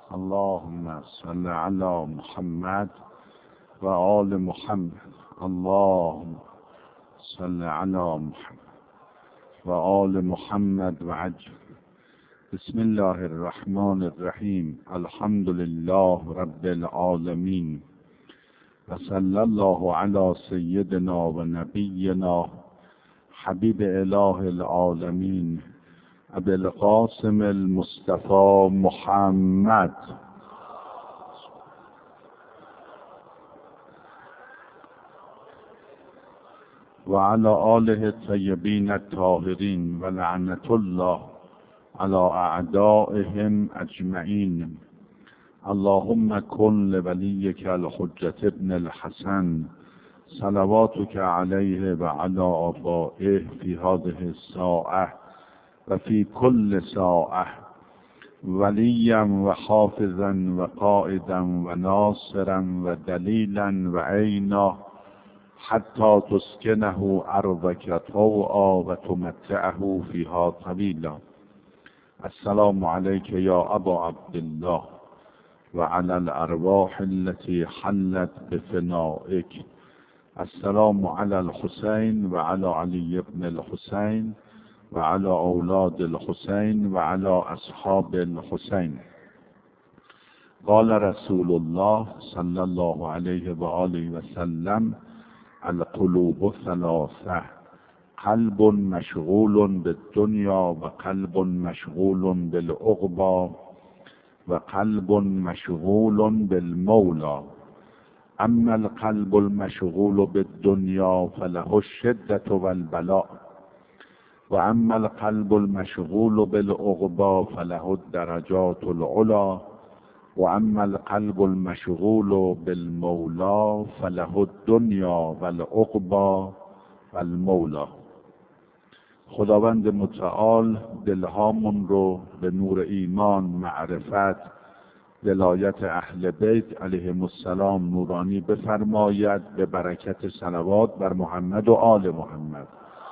اللهم صل على محمد و آل محمد. اللهم صل على محمد و آل محمد و عجل. بسم الله الرحمن الرحیم. الحمد لله رب العالمین و صلی الله علی سیدنا و نبینا حبیب اله العالمین ابی القاسم المصطفى محمد و علی آله الطیبین الطاهرین و لعنت الله علی اعدائهم اجمعین. اللهم کن لولیک الحجة ابن الحسن صلواتک علیه و علی آبائه فی هذه الساعة و فی کل ساعة ولیا و حافظا و قائدا و ناصرا و دلیلا و عینا حتی تسکنه ارضک طوعا و تمتعه فیها طویلا. السلام علیک یا ابا عبدالله و علی الارواح التي حلت بفنائک. السلام علی الحسین و علی علی ابن الحسین و علی اولاد الحسین و علی اصحاب الحسین. قال رسول الله صلی الله علیه و آله و سلم: القلوب ثلاثه، قلب مشغول بالدنیا و قلب مشغول بالعقبی و قلب مشغول بالمولا. اما القلب المشغول بالدنیا فله الشدة والبلاء و اما القلب المشغول بالعقبی فله الدرجات العلی و اما القلب المشغول بالمولا فله الدنیا والعقبی والمولا. خداوند متعال دلهامون رو به نور ایمان، معرفت، ولایت اهل بیت علیهم السلام نورانی بفرماید به برکت صلوات بر محمد و آل محمد.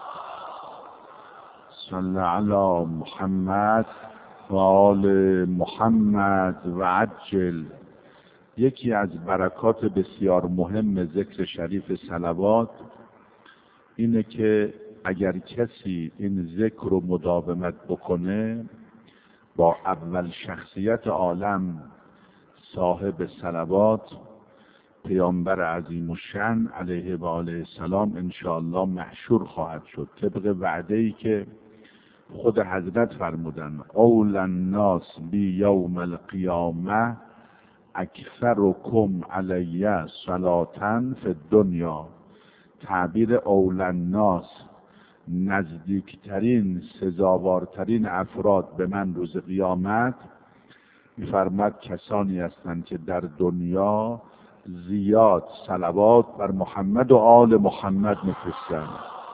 صلی علی محمد و آل محمد و عجل. یکی از برکات بسیار مهم ذکر شریف صلوات اینه که اگر کسی این ذکر رو مداومت بکنه، با اول شخصیت عالم صاحب صلوات پیامبر عظیم الشأن علیه و آله السلام انشاءالله محشور خواهد شد، طبق وعده‌ای که خود حضرت فرمودن: اول الناس بی یوم القیامه اکثرکم علی صلاة فی الدنیا. تعبیر اول الناس، نزدیکترین سزاوارترین افراد به من روز قیامت، می‌فرماد کسانی هستند که در دنیا زیاد صلوات بر محمد و آل محمد می‌فرستند.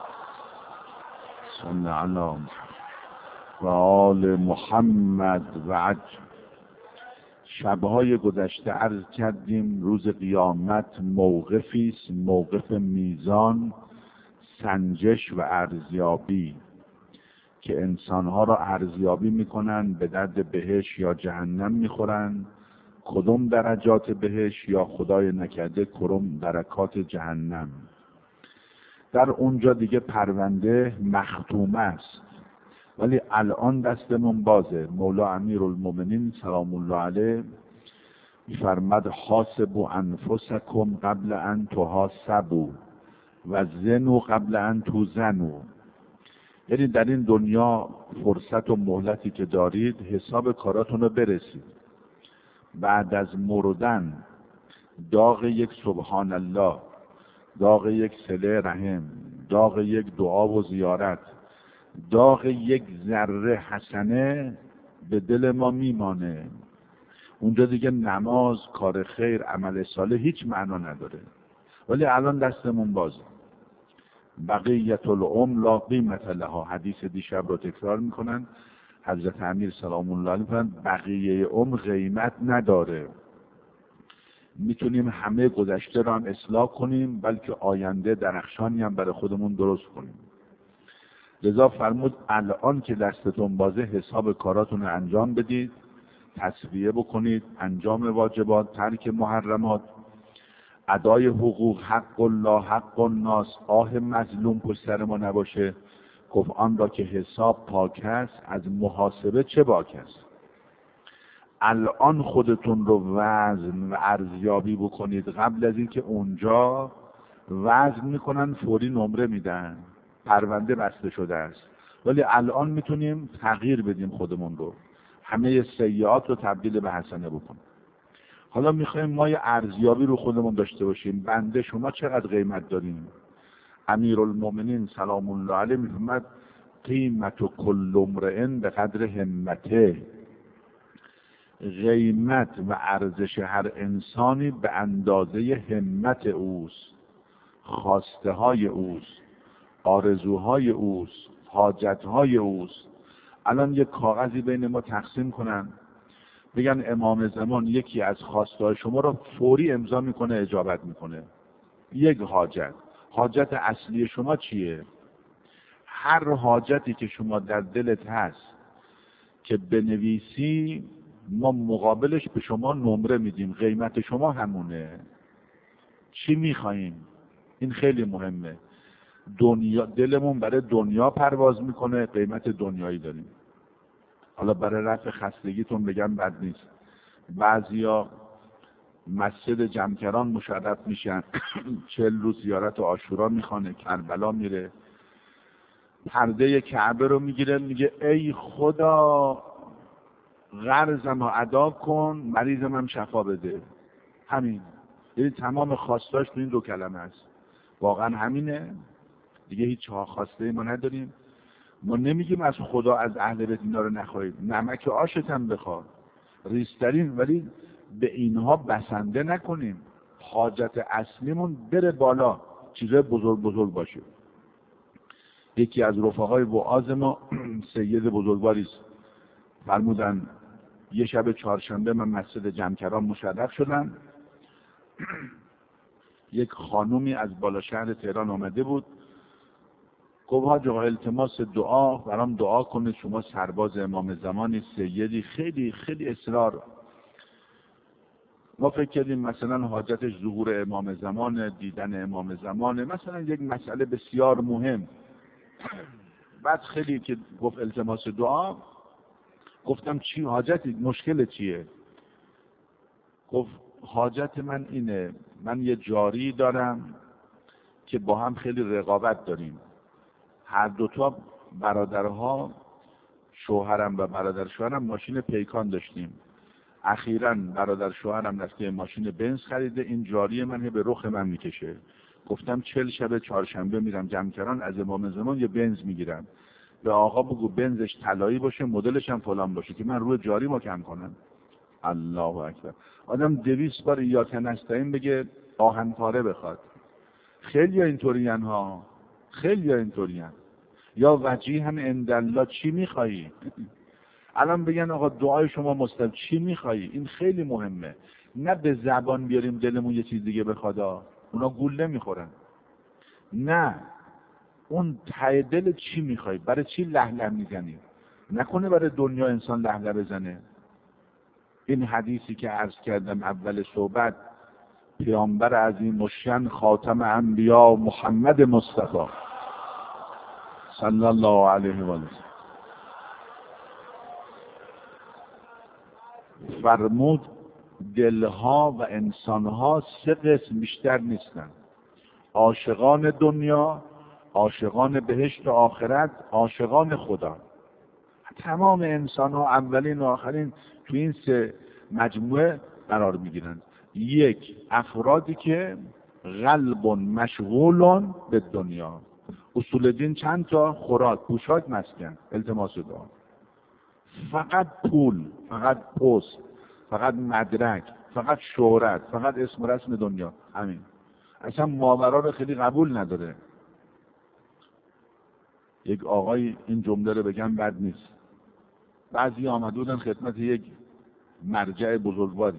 صلی علی محمد و آل محمد و عجل. شب‌های گذشته عرض کردیم روز قیامت موقفی است، موقف میزان، سنجش و ارزیابی که انسانها را ارزیابی میکنن به درد بهشت یا جهنم میخورن، کدوم درجات بهشت یا خدای نکرده کدوم درکات جهنم. در اونجا دیگه پرونده مختومه است، ولی الان دستمون بازه. مولا امیرالمومنین سلام الله علیه می‌فرماد: حاسبوا انفسکم قبل ان تحاسبوا و زنوا قبل ان توزنوا. یعنی در این دنیا فرصت و مهلتی که دارید حساب کاراتون رو برسید. بعد از مردن داغ یک سبحان الله، داغ یک صله رحم، داغ یک دعا و زیارت، داغ یک ذره حسنه به دل ما میمانه. اونجا دیگه نماز، کار خیر، عمل صالح هیچ معنا نداره. ولی الان دستمون بازه. بقیت العمر لا قیمت لها. حدیث دیشب رو تکرار میکنن حضرت امیر سلام الله علیه فرمودند بقیه عمر قیمت نداره. میتونیم همه گذشته رو هم اصلاح کنیم، بلکه آینده درخشانی هم برای خودمون درست کنیم. لذا فرمود الان که دستتون بازه حساب کاراتون رو انجام بدید تصفیه بکنید، انجام واجبات، ترک محرمات، ادای حقوق، حق الله حق الناس، آه مظلوم پشت سر ما نباشه. گفت آن را که حساب پاک است از محاسبه چه باک است. الان خودتون رو وزن و ارزیابی بکنید. قبل از اینکه اونجا وزن میکنن فوری نمره میدن، پرونده بسته شده است، ولی الان میتونیم تغییر بدیم خودمون رو، همه سیئات رو تبدیل به حسنه بکنیم. حالا میخوایم ما یه ارزیابی رو خودمون داشته باشیم. بنده شما چقدر قیمت داریم؟ امیرالمومنین سلام الله علیه میفرماد قیمت کل امرئ به قدر همته. قیمت و ارزش هر انسانی به اندازه همت اوست، خواسته های اوست، آرزوهای اوست، حاجت های اوست. الان یک کاغذی بین ما تقسیم کنن بگن امام زمان یکی از خواسته های شما را فوری امضا میکنه، اجابت میکنه. یک حاجت اصلی شما چیه؟ هر حاجتی که شما در دلت هست که بنویسی، ما مقابلش به شما نمره میدیم، قیمت شما همونه. چی میخواییم؟ این خیلی مهمه. دنیا، دلمون برای دنیا پرواز میکنه، قیمت دنیایی داریم. حالا برای رفع خستگیتون بگم بد نیست، بعضیا مسجد جمکران مشرف میشن 40 روز زیارت عاشورا میخوانه، کربلا میره، پرده کعبه رو میگیره، میگه ای خدا قرضم رو ادا کن، مریضم هم شفا بده. همین، یعنی تمام خواستاش تو این 2 کلمه است. واقعا همینه دیگه، هیچ خواسته ما نداریم. ما نمیگیم از خدا از اهل بیت اینا رو نخواهید، نمک آشت هم بخواد، ریسترین، ولی به اینها بسنده نکنیم. حاجت اصلیمون بره بالا، چیزای بزرگ باشه. یکی از رفقای وعاظ ما سید بزرگواری است، فرمودن یه شب چهارشنبه من مسجد جمکران مشرف شدم. یک خانومی از بالا شهر تهران آمده بود، گفت حاج آقا التماس دعا برام دعا کنید، شما سرباز امام زمانی، سیدی، خیلی خیلی اصرار. ما فکر کردیم مثلا حاجتش ظهور امام زمان، دیدن امام زمان، مثلا یک مسئله بسیار مهم. بعد خیلی که گفت التماس دعا، گفتم چی حاجتی، مشکل چیه؟ گفت حاجت من اینه، من یه جاری دارم که با هم خیلی رقابت داریم، هر دوتا برادرها، شوهرم و برادر شوهرم ماشین پیکان داشتیم، اخیراً برادر شوهرم رفته ماشین بنز خریده، این جاری من به رخ من میکشه. گفتم 40 شب چهارشنبه میرم جمکران، از امام زمان یه بنز میگیرم، به آقا بگو بنزش طلایی باشه، مدلش هم فلان باشه که من روی جاری ما کم کنم. الله اکبر. آدم 200 بار ایاک نستعین بگه آهن پاره بخواد. خیلی اینطورین ها، خیلی اینطورین. یا وجیها عندالله، چی میخوایی؟ الان بگن آقا دعای شما مستجاب، چی میخوایی؟ این خیلی مهمه. نه به زبان بیاریم دلمون یه چیز دیگه بخواد، اونا گول نمیخورن. نه، اون ته دل چی میخوای؟ برای چی لهله میزنی؟ نکنه برای دنیا انسان لهله بزنه. این حدیثی که عرض کردم اول صحبت، پیامبر عظیم الشأن خاتم انبیا محمد مصطفی صلی الله علیه و آله فرمود دلها و انسانها 3 قسم بیشتر نیستن: عاشقان دنیا، عاشقان بهشت و آخرت، عاشقان خدا. تمام انسان ها اولین و آخرین تو این 3 مجموعه قرار میگیرن. 1 افرادی که قلب مشغول به دنیا. اصول دین چند تا؟ خوراک، پوشاک، مسکن، التماس دعا. فقط پول، فقط پست، فقط مدرک، فقط شهرت، فقط اسم و رسم دنیا. همین. اصلا ماورا رو خیلی قبول نداره. یک آقای، این جمله رو بگم بد نیست، بعضی آمده بودن خدمت یک مرجع بزرگواری،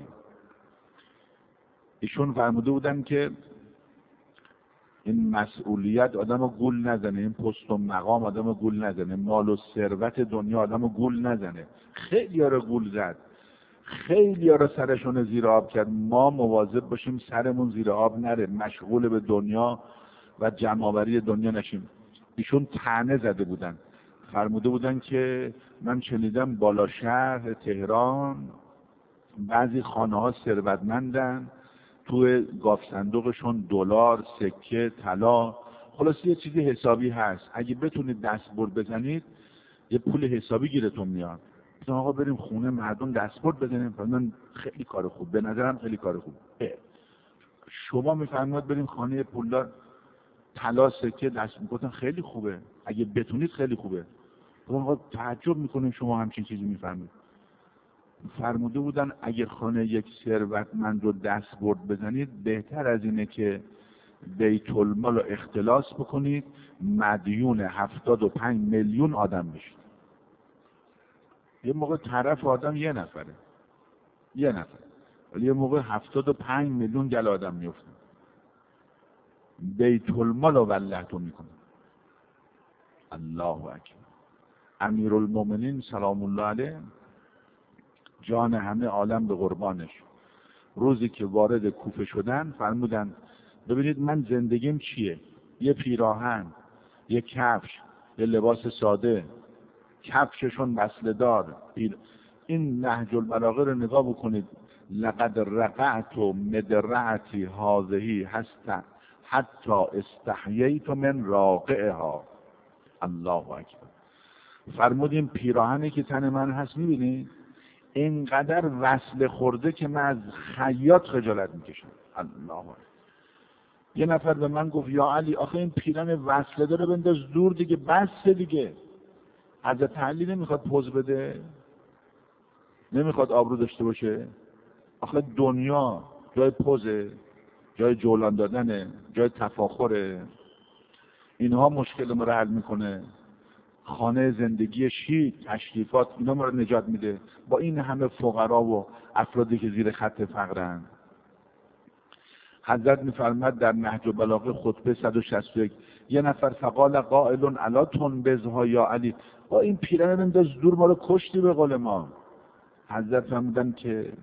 ایشون فرموده بودن که این مسئولیت آدمو گول نزنه، این پست و مقام آدمو گول نزنه، مال و ثروت دنیا آدمو گول نزنه. خیلی ها رو گول زد. خیلی ها رو سرشون زیر آب کرد. ما مواظب باشیم سرمون زیر آب نره، مشغول به دنیا و جمع‌آوری دنیا نشیم. ایشون طعنه زده بودن، فرموده بودن که من شنیدم بالا شهر تهران بعضی خانه ها ثروتمندن، توی گاف صندوقشون دلار، سکه، طلا، خلاص یه چیزی حسابی هست، اگه بتونید دستبرد بزنید یه پول حسابی گیرتون میاد. گفتم آقا بریم خونه مردم دستبرد بزنیم. فرمودن خیلی کار خوب، به نظرم خیلی کار خوب. شما میفرمایید بریم خانه پولدار طلا سکه دست میگفتن خیلی خوبه، اگه بتونید خیلی خوبه. گفتم آقا تعجب میکنیم شما همچین چیزی میفرمایید. فرموده بودن اگه خانه یک ثروتمند رو دستبرد بزنید بهتر از اینه که بیت المال رو اختلاس بکنید، مدیون 75 میلیون آدم بشید. یه موقع طرف آدم یه نفر، ولی یه موقع 75 میلیون گل آدم میفتن. بیت المال رو والله تو میکنه. الله اکبر. امیرالمومنین سلام الله علیه جان همه عالم به قربانش، روزی که وارد کوفه شدن فرمودن ببینید من زندگیم چیه، یه پیراهن، یه کفش، یه لباس ساده، کفششون بسله دار. این نهج البلاغه رو نگاه بکنید. لقد رقعت مدرعتی هذه هست حتی استحییت من راقعها. الله اکبر. فرمودیم پیراهنی که تن من هست میبینید اینقدر وصله خورده که من از خیاط خجالت میکشم. الله اکبر. یه نفر به من گفت یا علی آخه این پیرن وصله داره بنداز دور دیگه، بس دیگه. حضرت علی نمیخواد پوز بده، نمیخواد آبرو داشته باشه. آخه دنیا جای پوزه، جای جولان دادنه، جای تفاخره. اینها مشکل ما رو حل میکنه. خانه زندگی شیک، تشریفات، اینا ما رو نجات میده با این همه فقرا و افرادی که زیر خط فقرن. حضرت میفرماد در نهج البلاغه خطبه 161 یه نفر فقال قائل الا تنبذها یا علی، با این پیرن بنداز دور ما رو کشتی به قول ما. حضرت فرمودن که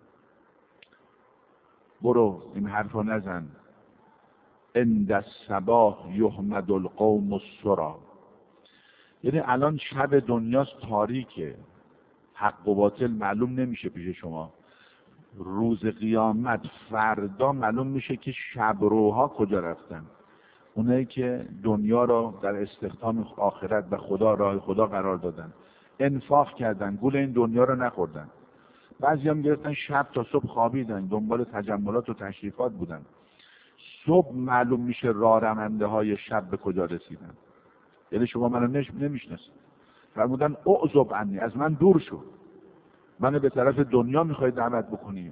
برو این حرفا نزن، عند الصباح یحمد القوم السرا. یعنی الان شب دنیاست تاریکه، حق و باطل معلوم نمیشه پیش شما. روز قیامت فردا معلوم میشه که شبروها کجا رفتن. اونایی که دنیا رو در استخدام آخرت و خدا راه خدا قرار دادن، انفاق کردن، گول این دنیا رو نخوردن. بعضی هم گرفتن شب تا صبح خوابیدن، دنبال تجملات و تشریفات بودن. صبح معلوم میشه راه رونده های شب به کجا رسیدن. یعنی شما منو نمیشناسید. فرمودن اعذب عنی، از من دور شو، منو به طرف دنیا میخوای دعوت بکنیم.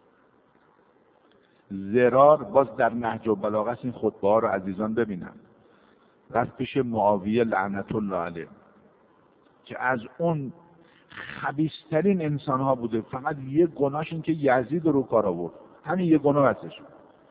زرار باز در نهج البلاغه این خطبه ها رو عزیزان ببینن. رفت پیش معاویه لعنت الله علیه که از اون خبیث‌ترین انسان ها بوده، فقط یه گناهش این که یزید رو کار آورد، همین یه گناه ازش.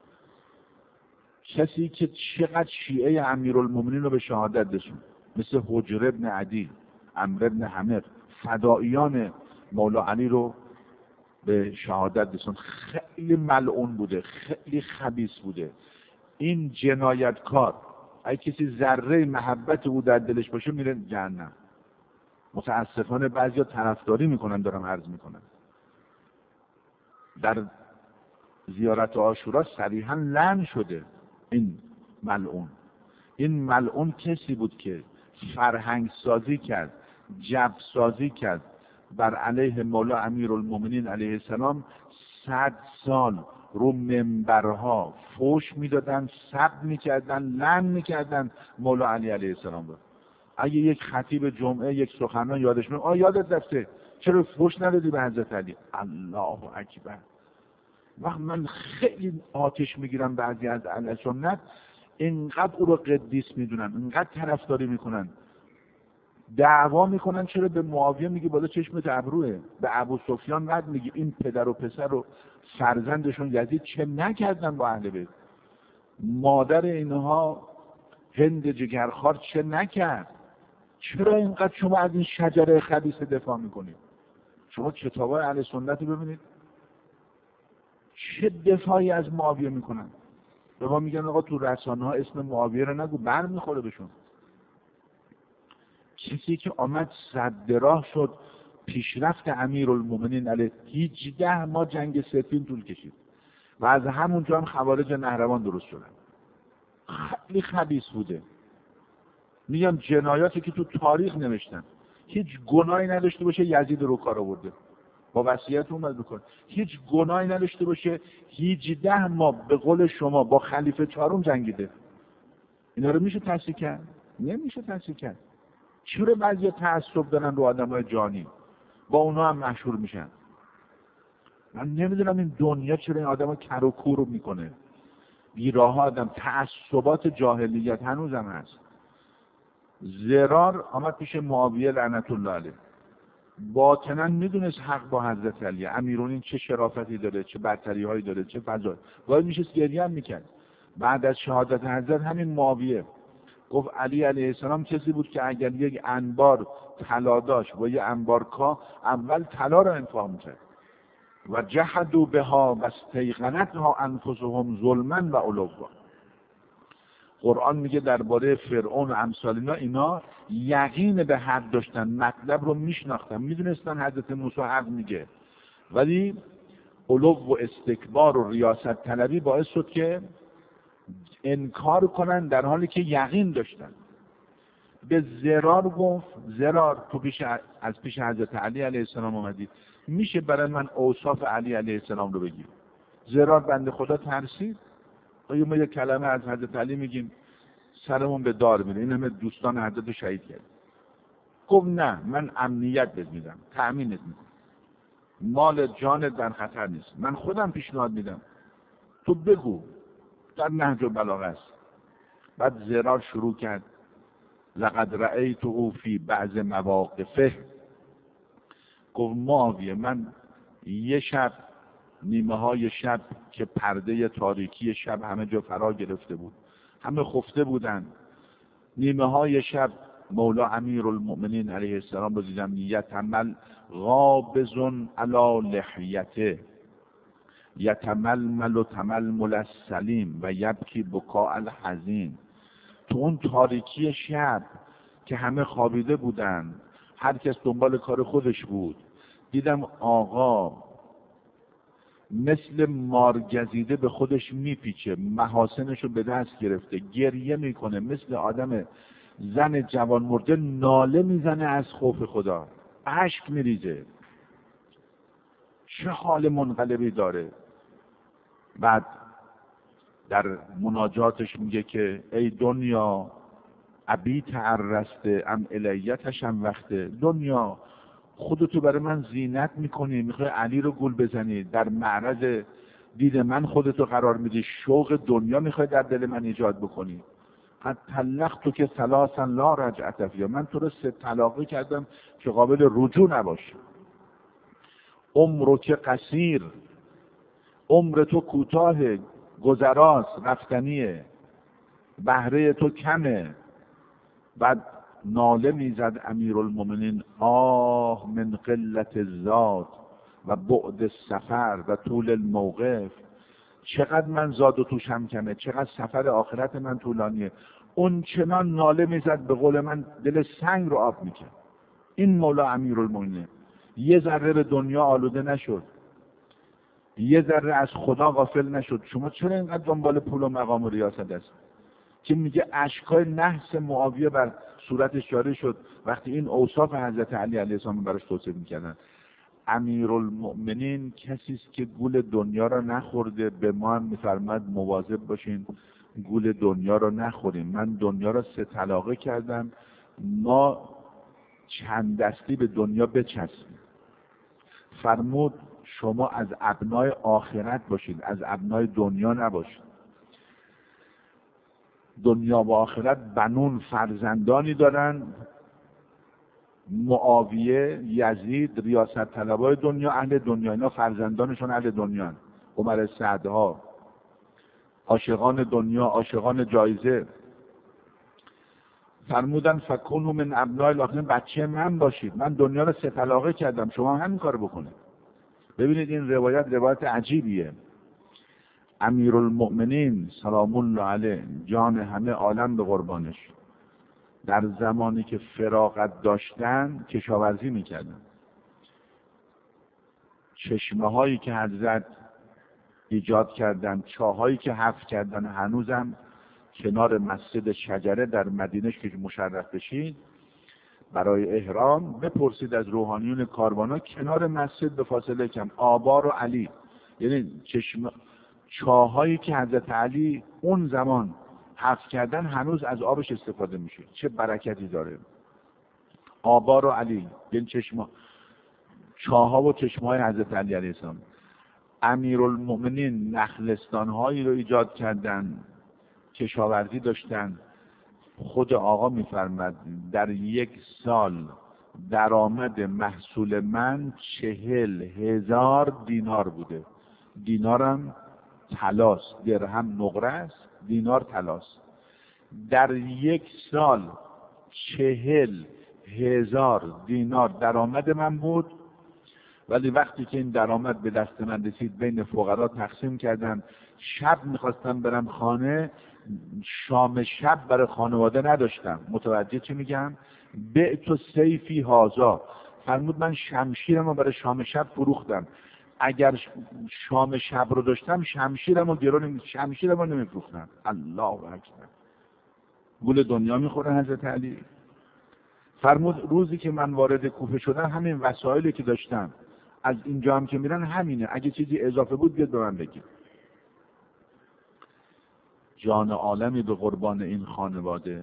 کسی که چقدر شیعه امیرالمومنین رو به شهادت رسوند، مثل حجر ابن عدی، عمرو ابن حمر، فدائیان مولا علی رو به شهادت رسوند. خیلی ملعون بوده، خیلی خبیث بوده. این جنایتکار اگه کسی ذره محبت او در دلش باشه میره جهنم. متاسفانه بعضیا طرفداری میکنن، دارم عرض میکنم. در زیارت عاشورا صریحا لعن شده این ملعون. این ملعون کسی بود که فرهنگ سازی کرد، جو سازی کرد بر علیه مولا امیرالمومنین علیه السلام. 100 سال رو منبرها فوش میدادن، سب میکردن، لعن میکردن مولا علی علیه السلام رو. اگه یک خطیب جمعه یک سخنران یادش میاد، یادت رفته چرا فوش ندادی به حضرت علی؟ الله اکبر. وقت من خیلی آتش میگیرم بعضی از اهل سنت، اینقدر او رو قدیس میدونن، اینقدر طرفداری میکنن، دعوا میکنن چرا به معاویه میگی بالا چشمت ابروه، به ابو سفیان رد میگی این پدر و پسر و فرزندشون یزید چه نکردن با اهل بیت، مادر اینها هند جگرخوار چه نکرد. چرا اینقدر شما از این شجره خبیث دفاع میکنید؟ شما کتابای اهل سنت رو ببینید چه دفاعی از معاویه میکنن. به ما میگن آقا تو رسانه ها اسم معاویه رو نگو، بر میخوره بهشون. کسی که آمد صد راه شد پیشرفت امیرالمومنین علیه 18 ماه جنگ صفین طول کشید و از همونجا هم خوارج نهروان درست شدن. خیلی خبیث بوده. میگم جنایاتی که تو تاریخ نوشتن، هیچ گناهی نداشته باشه یزید رو کار آورده، با وصیت اومد بکنه. هیچ گناهی نداشته باشه 18 ماه به قول شما با خلیفه چهارم جنگیده. اینا رو میشه تصحیح کرد؟ نمیشه تصحیح کرد. چرا بعضی تعصب دارن رو آدمای جانی، با اونا هم مشهور میشن؟ من نمیدونم این دنیا چرا این آدمو کر و کور میکنه. بیراه آدم، تعصبات جاهلیت هنوزم هست. زرار آمد پیش معاویه لعنت الله علیه، باطنا میدونست حق با حضرت علی، امیرالمومنین چه شرافتی داره، چه برتری هایی داره، چه فضایی. باید میشه گریه هم میکرد. بعد از شهادت حضرت همین معاویه گفت علی علیه السلام کسی بود که اگر یک انبار طلا داشت و یک انبار کا، اول طلا رو انفاق میکرد. و جحدوا بها و استیقنتها انفسهم ظلما و علوا. قرآن میگه درباره فرعون و امثال اینا یقین به حق داشتن، مطلب رو میشناختن، میدونستن حضرت موسی حق میگه، ولی علو و استکبار و ریاست طلبی باعث شد که انکار کنن در حالی که یقین داشتن. به زرار گفت زرار تو از پیش حضرت علی علیه السلام اومدی، میشه برای من اوصاف علی علیه السلام رو بگی؟ زرار بنده خدا ترسید. آیا ما یک کلمه از حضرت علی میگیم سرمون به دار میره، این همه دوستان حضرت رو شهید کرد. گفت نه، من امنیت بهت میدم، تأمینت میکنم، مال جانت در خطر نیست، من خودم پیشنهاد میدم، تو بگو. در نهج البلاغه است. بعد زرار شروع کرد لقد رأیته فی بعض مواقفه. گفت معاویه من یه شب، نیمه های شب که پرده تاریکی شب همه جا فرا گرفته بود، همه خفته بودن، نیمه های شب مولا امیرالمومنین علیه السلام رو دیدم یتمل غابض علی لحیته یتململ و تململ السلیم و یبکی بکاء الحزین. تو اون تاریکی شب که همه خوابیده بودن، هر کس دنبال کار خودش بود، دیدم آقا مثل مارگزیده به خودش میپیچه، محاسنش رو به دست گرفته، گریه میکنه، مثل آدم زن جوان مرده ناله میزنه از خوف خدا، اشک میریزه. چه حال منقلبی داره. بعد در مناجاتش میگه که ای دنیا ابی تعرسته ام الیتش هم وقته. دنیا خودتو برای من زینت میکنی، میخوای علی رو گول بزنی، در معرض دید من خودتو قرار میدی، شوق دنیا میخوای در دل من ایجاد بکنی. قد طلقتو که ثلاثا لا رجعت فیها، من تو رو 3 طلاقه کردم که قابل رجوع نباشه. عمرو که قصیر، عمر تو کوتاه، گذراست، رفتنیه، بهره تو کمه. بعد ناله میزد امیرالمومنین آه من قلت الزاد و بعد السفر و طول الموقف. چقدر من زاد و توشم کمه، چقدر سفر آخرت من طولانیه. اون چنان ناله میزد به قول من دل سنگ رو آب میکرد. این مولا امیرالمومنین یه ذره به دنیا آلوده نشد، یه ذره از خدا غافل نشد. شما چرا اینقدر دنبال پول و مقام و ریاست هست؟ که میگه اشکای نحس معاویه بر صورتش جاری شد وقتی این اوصاف حضرت علی علیه السلام براش توصیف میکردن. امیرالمؤمنین کسی است که گول دنیا را نخورده. به ما هم میفرماد مواظب باشین گول دنیا را نخوریم. من دنیا را 3 طلاقه کردم، ما چند دستی به دنیا بچسبیم. فرمود شما از ابنای آخرت باشید، از ابنای دنیا نباشید. دنیا و آخرت بنون فرزندانی دارن. معاویه، یزید، ریاست طلبای دنیا، اهل دنیا، اینا فرزندانشون اهل دنیا. عمر سعدها، عاشقان دنیا، عاشقان جایزه. فرمودن فکونوا من ابناء الاخرین، بچه من باشید، من دنیا رو 3 طلاقه کردم، شما هم همین کارو بکنید. ببینید این روایت عجیبیه. امیرالمؤمنین سلام الله علیه، جان همه عالم به قربانش، در زمانی که فراغت داشتن کشاورزی میکردن. چشمه هایی که حضرت ایجاد کردن، چاهایی که حفر کردن، هنوزم کنار مسجد شجره در مدینه که مشرف بشید برای احرام، بپرسید از روحانیون کاروانا، کنار مسجد به فاصله کم آبار و علی، یعنی چاهایی که حضرت علی اون زمان حفر کردن هنوز از آبش استفاده میشه. چه برکتی داره آبار و علی، یعنی چاها و چشمه‌های حضرت علی علیه السلام. امیرالمؤمنین نخلستان‌هایی رو ایجاد کردن، کشاورزی داشتن. خود آقا میفرماد در 1 سال درآمد محصول من 40,000 دینار بوده. دینارم طلاست، درهم نقره است، دینار طلاست. در 1 سال 40,000 دینار درآمد من بود. ولی وقتی که این درآمد به دست من رسید بین فقرا تقسیم کردم. شب میخواستم برم خانه، شام شب برای خانواده نداشتم. متوجه چی میگم؟ بعت سیفی هازا، فرمود من شمشیرم رو برای شام شب فروختم. اگر شام شب رو داشتم شمشیرم رو نمیفروختم. الله اکبر. گول دنیا میخوره حضرت علی. فرمود روزی که من وارد کوفه شدم همین وسایلی که داشتم از اینجا هم که میرن همینه، اگه چیزی اضافه بود بیاد به من بگید. جان عالمی به قربان این خانواده.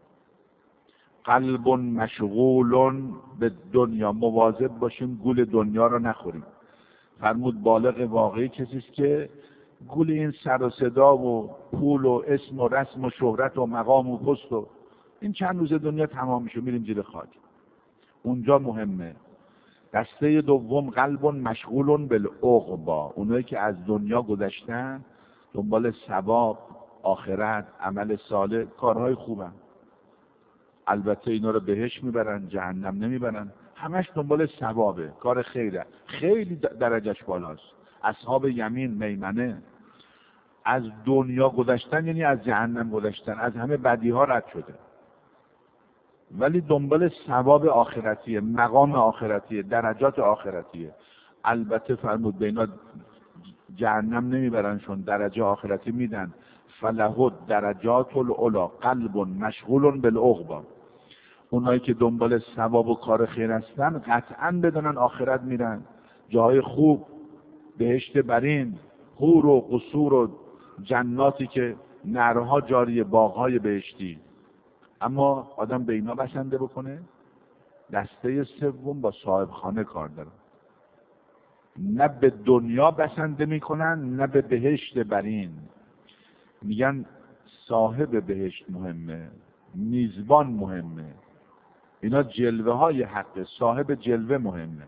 قلب مشغول به دنیا، مواظب باشیم گول دنیا رو نخوریم. فرمود بالغ واقعی کسی است که گول این سر و صدا و پول و اسم و رسم و شهرت و مقام و پست و این چند روز دنیا تمام میشه، میریم زیر خاک. اونجا مهمه. دسته دوم قلب مشغول بالعقبی، اونایی که از دنیا گذشتن دنبال ثواب، آخرت، عمل صالح، کارهای خوبن. البته اینا رو بهش میبرن، جهنم نمیبرن، همش دنبال ثوابه، کار خیره، خیلی درجهش بالاست. اصحاب یمین، میمنه، از دنیا گذشتن یعنی از جهنم گذشتن، از همه بدی ها رد شده، ولی دنبال ثواب آخرتیه، مقام آخرتیه، درجات آخرتیه. البته فرمود به اینا جهنم نمیبرنشون، درجه آخرتی میدن. فله درجات العلا قلب مشغول بالعقبی. اونایی که دنبال ثواب و کار خیر هستن قطعا بدونن آخرت میرن، جای خوب، بهشت برین، حور و قصور و جناتی که نهرها جاری، باغهای بهشتی. اما آدم به اینا بسنده بکنه. دسته سوم با صاحب خانه کار داره، نه به دنیا بسنده میکنن نه به بهشت برین. میگن صاحب بهشت مهمه، میزبان مهمه، اینا جلوه های حقه، صاحب جلوه مهمه.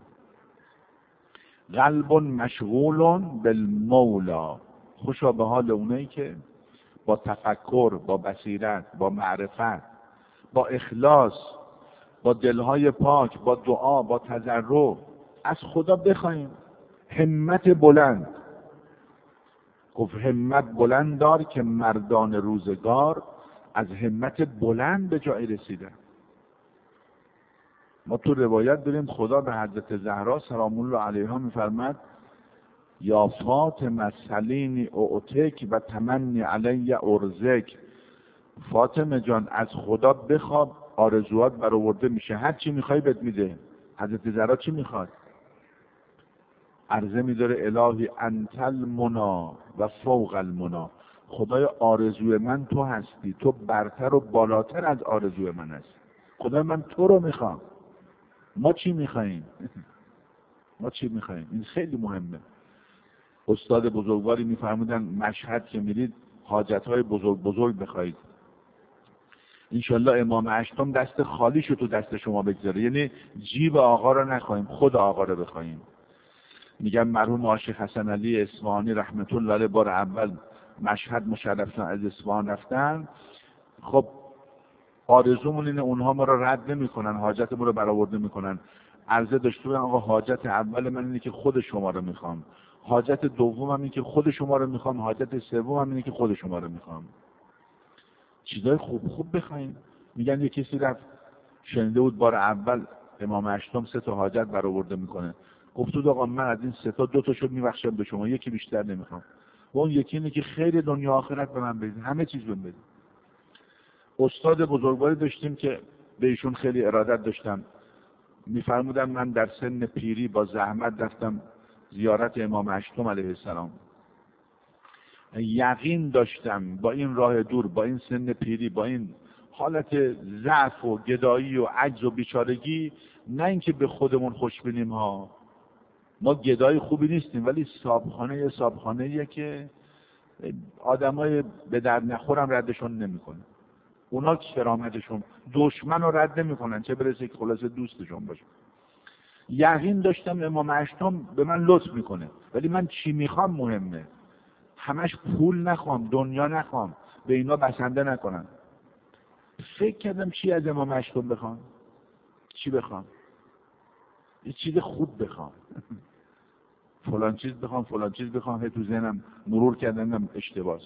قلب مشغول بالمولا، خوشا به حال اونایی که با تفکر، با بصیرت، با معرفت، با اخلاص، با دلهای پاک، با دعا، با تضرع از خدا بخوایم. همت بلند، گفت همت بلند دار که مردان روزگار از همت بلند به جای رسیدن. ما تو روایت داریم خدا به حضرت زهرا سلام الله علیها میفرماد یا فاطمه سلینی اعطیک و تمنی علی ارزک. فاطمه جان از خدا بخواب، آرزوات برآورده میشه، هر چی میخوای بهت میده. حضرت زهرا چی میخواد؟ عرضه میداره الهی انت المنا و فوق المنا، خدای آرزوی من تو هستی، تو برتر و بالاتر از آرزوی من هستی. خدای من تو رو میخوام، ما چی میخواییم؟ ما چی میخواییم؟ این خیلی مهمه. استاد بزرگواری میفرمودن مشهد که میرید حاجتهای بزرگ بخواید، انشالله امام هشتم دست خالیشو تو دست شما بگذاره، یعنی جیب آقا رو نخواهیم، خود آقا رو بخواهیم. میگم مرحوم آقای حسن علی اصفهانی رحمت الله علیه بار اول مشهد مشرف شدن، از اصفهان رفتن. خب آرزومون اینه اونها ما رو رد نمیکنن، حاجتمون رو برآورده میکنن. عرضه داشته بودم آقا حاجت اول من اینه که خود شما رو میخوام، حاجت دومم اینه که خود شما رو میخوام، حاجت سومم اینه که خود شما رو میخوام. چیزای خوب بخوایم. میگن یه کسی رفت شنیده بود بار اول امام هشتم 3 تا حاجت برآورده میکنه، گفت آقا من از این 3 تا 2 تاشو میبخشم به شما، یکی بیشتر نمیخوام. و اون یکی اینه که خیر دنیا آخرت به من بدید، همه چیز بهم بدید. استاد بزرگواری داشتیم که به ایشون خیلی ارادت داشتم، میفرمودن من در سن پیری با زحمت رفتم زیارت امام هشتم علیه السلام، یقین داشتم با این راه دور، با این سن پیری، با این حالت ضعف و گدایی و عجز و بیچارگی، نه اینکه به خودمون خوش بینیم ها، ما گدای خوبی نیستیم، ولی صابخانه‌ایه که آدمای به درد نخورم ردشون نمیکنه. اونا کرامتشون دشمن رو رد نمیکنن، چه برسه که خلاصه دوستشون باشه. یقین داشتم امام هشتم به من لطف میکنه، ولی من چی میخوام مهمه. همش پول نخوام، دنیا نخوام، به اینا بسنده نکنم. فکر کردم چی از امام هشتم بخوام؟ چی بخوام؟ یه چیز خوب بخوام. فلان چیز بخوام، تو ذهنم مرور کردم اشتباهه.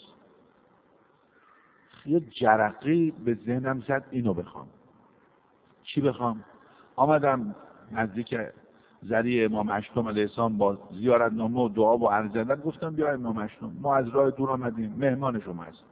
یه جرقه‌ای به ذهنم زد اینو بخوام. چی بخوام؟ آمدم نزدیک زری امام هشتم علیه السلام با زیارتنامه و دعا و عرض ادب، گفتم بیا امام هشتم، ما از راه دور آمدیم، مهمان شما هستیم.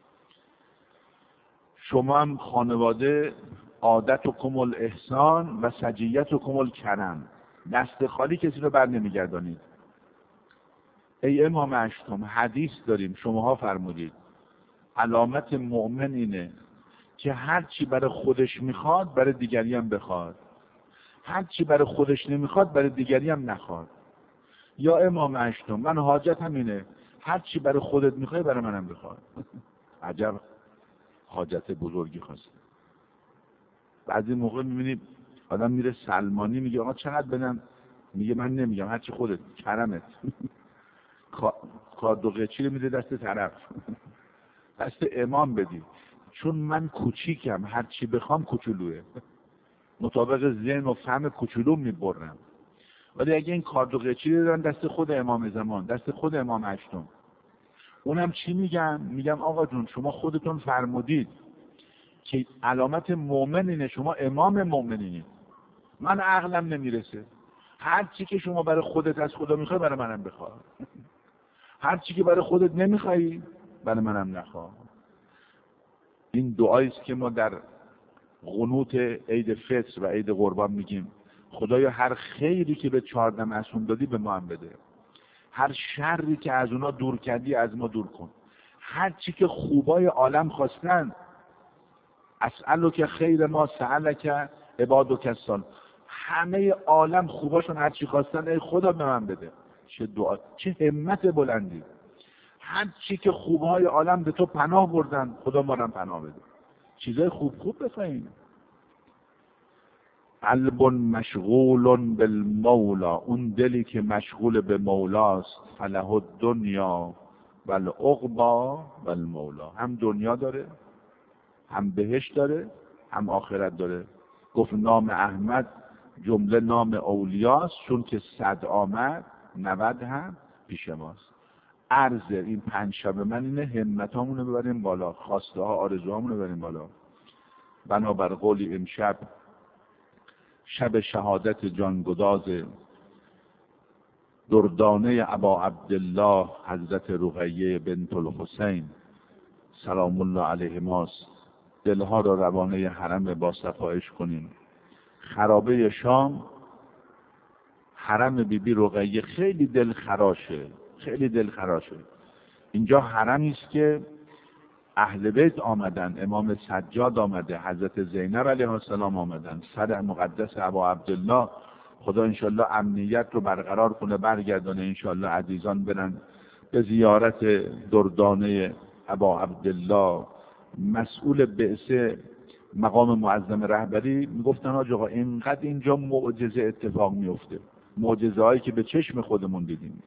شما هم خانواده عادتکم الاحسان و سجیتکم الکرم، دست خالی کسی رو بر نمیگردانید. ای امام هشتم، حدیث داریم، شماها فرمودید علامت مؤمن اینه که هر چی برای خودش میخواد برای دیگری هم بخواد، هر چی برای خودش نمیخواد برای دیگری هم نخواد. یا امام هشتم من حاجتم اینه هر چی برای خودت میخوای برای منم بخواد. عجب حاجت بزرگی خواسته. بعضی موقع میبینی آدم میره سلمانی، میگه آقا چقدر بدم، میگه من نمیگم، هر چی خودت، کرمت. کارد و قیچی رو میده دست طرف. دست امام بدی، چون من کوچیکم، هر چی بخوام کوچولوه، مطابق ذهن و فهم کوچولو میبرم. ولی اگه این کارد و قیچی رو دادن دست خود امام زمان، دست خود امام هشتم، اونم چی میگم؟ میگم آقا جون شما خودتون فرمودید که علامت مؤمن اینه، شما امام مؤمنینید، من عقلم نمیرسه، هر چی که شما برای خودت از خدا میخوای برای منم بخواه، هر چی که برای خودت نمیخوای برای منم نخواه. این دعایی است که ما در قنوت عید فطر و عید قربان میگیم. خدایا هر خیری که به 14 معصوم دادی به ما هم بده، هر شری که از اونا دور کردی از ما دور کن، هر چی که خوبای عالم خواستن، اسألک خیر ما سألک عبادک الصالحون، همه عالم خوباشون هر چی خواستن ای خدا به من بده. چه دعا، چه همت بلندی. هر چی که خوبهای عالم به تو پناه بردن خدا ما هم پناه بده. چیزای خوب بخوایم. قلب مشغول بالمولا، اون دلی که مشغول به مولاست، فله الدنیا و العقبی و المولا، هم دنیا داره، هم بهشت داره، هم آخرت داره. گفت نام احمد جمله نام اولیاست، چون که 100 آمد 90 هم پیش ماست. عرض این 5 شب من اینه همتامونو ببریم بالا، خواسته ها آرزوهامونو ببریم بالا. بنابر قولی امشب شب شهادت جانگداز دردانه ابا عبدالله حضرت رقیه بنت الحسین سلام الله علیه ماست. دلها را روانه حرم با صفایش کنیم. خرابه شام حرم بیبی رقیه خیلی دلخراشه، خیلی دلخراشه. اینجا حرمی است که اهل بیت آمدن، امام سجاد آمده، حضرت زینب علیه السلام آمدن، سر مقدس ابا عبدالله. خدا انشالله امنیت رو برقرار کنه، برگردانه انشالله عزیزان برن به زیارت دردانه ابا عبدالله. مسئول بعثه مقام معظم رهبری میگفتن آقا اینقدر اینجا معجزه اتفاق میفته، معجزه هایی که به چشم خودمون دیدیم.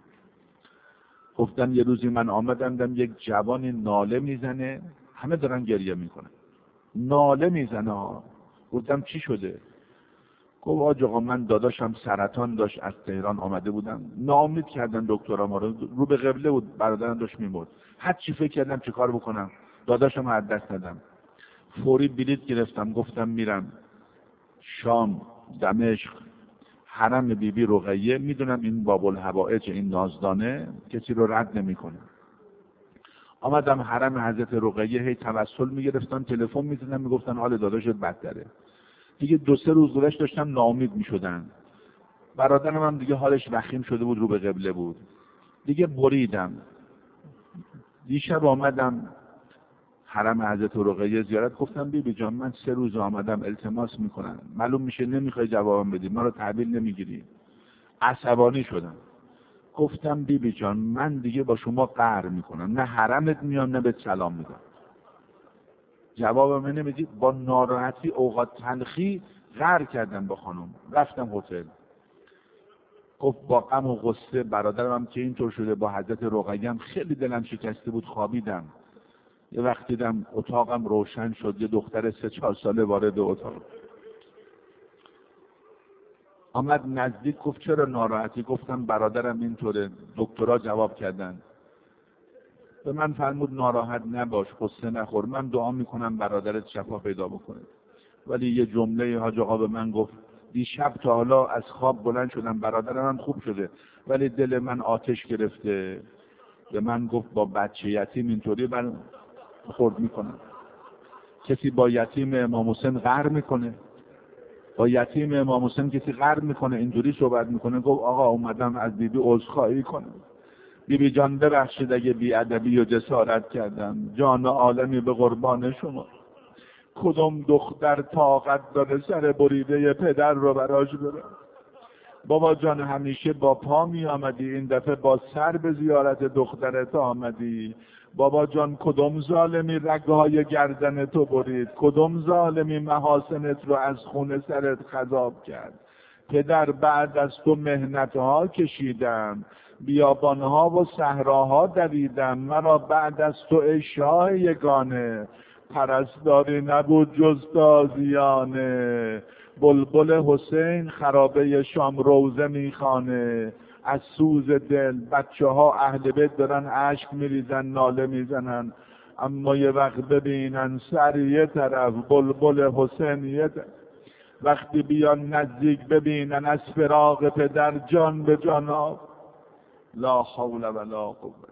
گفتن یه روزی من آمدم دیدم یک جوانی ناله میزنه، همه دارن گریه میکنن. ناله میزنه. گفتم چی شده؟ گفت آقا من داداشم سرطان داشت، از تهران آمده بودم، ناامید کردن دکترا ما رو به قبله بود، برادرم داشت میمرد، هر چی فکر کردم چه کار بکنم، داداشم رو از دست دادم. فوری بلیط گرفتم، گفتم میرم شام، دمشق، حرم بیبی رقیه. میدونم این باب الحوائج، این نازدانه کسی رو رد نمیکنه. آمدم حرم حضرت رقیه، هی توسل میگرفتن، تلفن میزدن، میگفتن حال داداشت بدتره. دیگه 2-3 روز گذشت داشتم ناامید میشدن. برادرم هم دیگه حالش وخیم شده بود، رو به قبله بود. دیگه بریدم. دیشب آمدم حرم حضرت رقیه زیارت، گفتم بیبی جان من 3 روز آمدم التماس میکنم، معلوم میشه نمیخوای جوابم بدی، ما رو تحویل نمیگیری. عصبانی شدم. گفتم بیبی جان من دیگه با شما قهر میکنم، نه حرمت میام نه به سلام میگم، جوابم نمیدی. با ناراحتی اوقات تلخی قهر کردم با خانم. رفتم هتل. گفت با غم و غصه برادرم هم که اینطور شده، با حضرت رقیه هم خیلی دلم شکسته بود، خوابیدم. یه وقت دیدم اتاقم روشن شد، یه دختر 3-4 ساله وارد اتاق آمد نزدیک. گفت چرا ناراحتی؟ گفتم برادرم اینطوره، دکترها جواب کردن. به من فرمود ناراحت نباش، قصه نخور، من دعا میکنم برادرت شفا پیدا بکنه. ولی یه جمله حاج آقا به من گفت، دیشب تا حالا از خواب بلند شدم، برادرم هم خوب شده ولی دل من آتش گرفته. به من گفت با بچه یتیم اینطوری برخورد میکنم؟ کسی با یتیم امام حسین قهر میکنه؟ با یتیم امام حسین کسی قهر میکنه؟ اینجوری صحبت میکنه. گفت آقا اومدم از بیبی عذرخواهی کنم، بیبی جان ببخشید اگه بی‌ادبی و جسارت کردم، جان عالمی به قربان شما. کدوم دختر طاقت داره سر بریده پدر رو براش بره؟ بابا جان همیشه با پا می آمدی، این دفعه با سر به زیارت دخترت آمدی. بابا جان کدوم ظالمی رگهای گردن تو برید؟ کدوم ظالمی محاسنت رو از خون سرت خضاب کرد؟ پدر بعد از تو مهنتها کشیدم، بیابانها و صحراها دویدم، مرا بعد از تو ای شاه یگانه، پرستاری نبود جز تازیانه. بلبل حسین خرابه شام روزه میخوانه، از سوز دل بچه ها اهل بیت دارن اشک میریزن، ناله میزنن، اما یه وقت ببینن سر یه طرف بلبل حسین یه طرف. وقتی بیان نزدیک ببینن از فراق پدر جان به جان آب. لا حول ولا قوة.